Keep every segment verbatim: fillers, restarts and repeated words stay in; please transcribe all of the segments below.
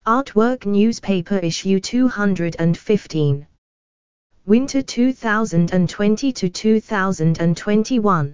Artwork Newspaper Issue two hundred fifteen. Winter two thousand twenty to two thousand twenty-one.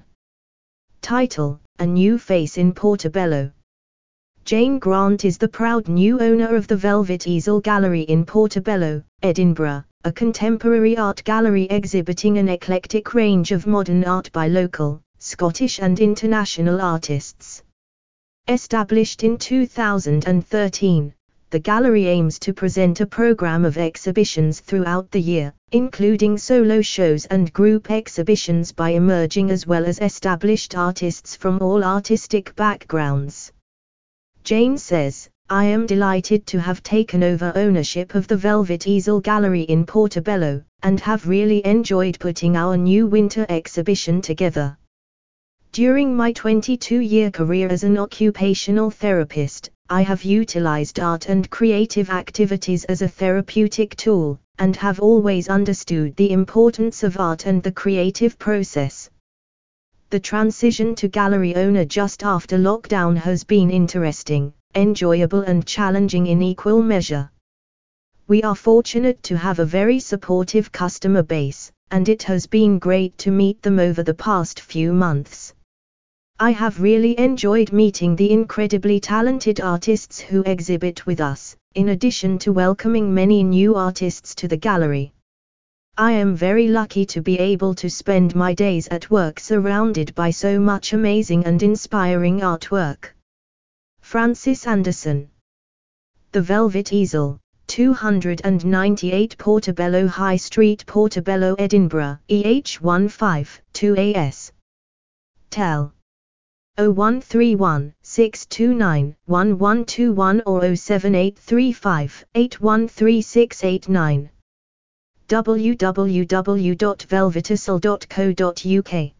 Title: A New Face in Portobello. Jane Grant is the proud new owner of the Velvet Easel Gallery in Portobello, Edinburgh, a contemporary art gallery exhibiting an eclectic range of modern art by local, Scottish and international artists. Established in two thousand thirteen, the gallery aims to present a program of exhibitions throughout the year, including solo shows and group exhibitions by emerging as well as established artists from all artistic backgrounds. Jane says, "I am delighted to have taken over ownership of the Velvet Easel Gallery in Portobello, and have really enjoyed putting our new winter exhibition together. During my twenty-two-year career as an occupational therapist, I have utilized art and creative activities as a therapeutic tool, and have always understood the importance of art and the creative process. The transition to gallery owner just after lockdown has been interesting, enjoyable and challenging in equal measure. We are fortunate to have a very supportive customer base, and it has been great to meet them over the past few months. I have really enjoyed meeting the incredibly talented artists who exhibit with us, in addition to welcoming many new artists to the gallery. I am very lucky to be able to spend my days at work surrounded by so much amazing and inspiring artwork." Francis Anderson. The Velvet Easel, two ninety-eight Portobello High Street, Portobello, Edinburgh, E H one five two A S. Tel. oh one three one, six two nine, one one two one or oh seven eight three five, eight one three six eight nine. w w w dot velvet easel dot co dot u k